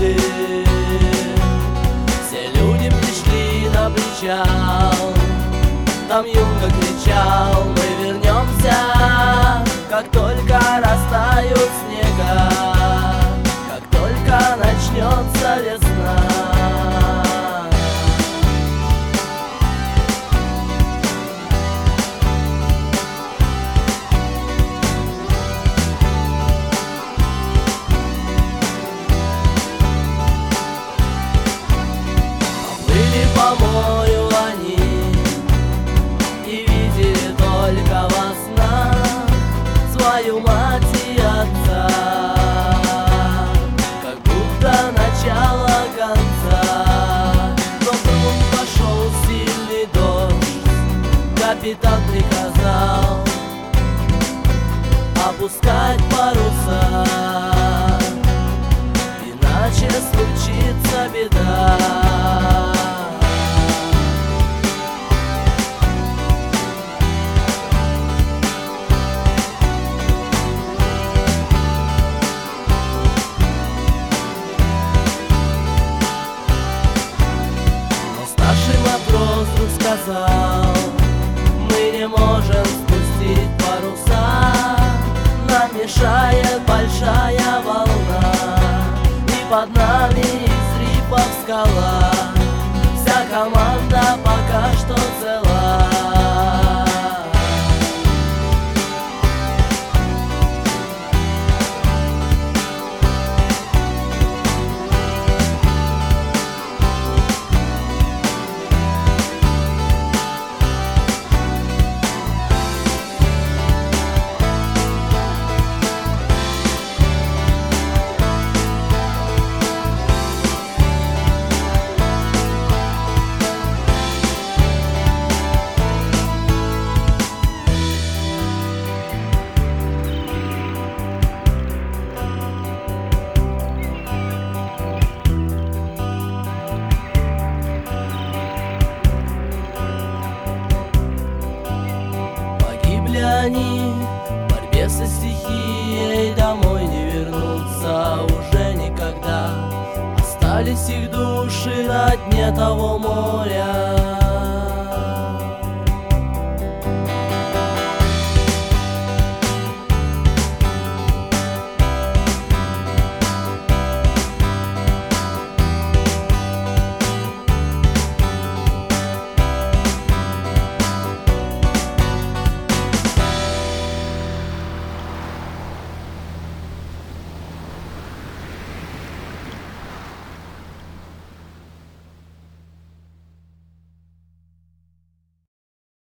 люди. Все люди пришли на причал. Там Юнга кричал: мы вернемся, как только растают снега, как только начнется весна. Поплыли по морю они и видели только во снах свою мать и отца, как будто начало конца. Но вдруг пошел сильный дождь, капитан приказал опускать паруса, иначе случится беда. Матрос вдруг сказал: мы не можем спустить паруса, нам мешает большая волна, и под нами из рифов скала. Вся команда пока что цела. Они в борьбе со стихией домой не вернутся уже никогда. Остались их души на дне того моря.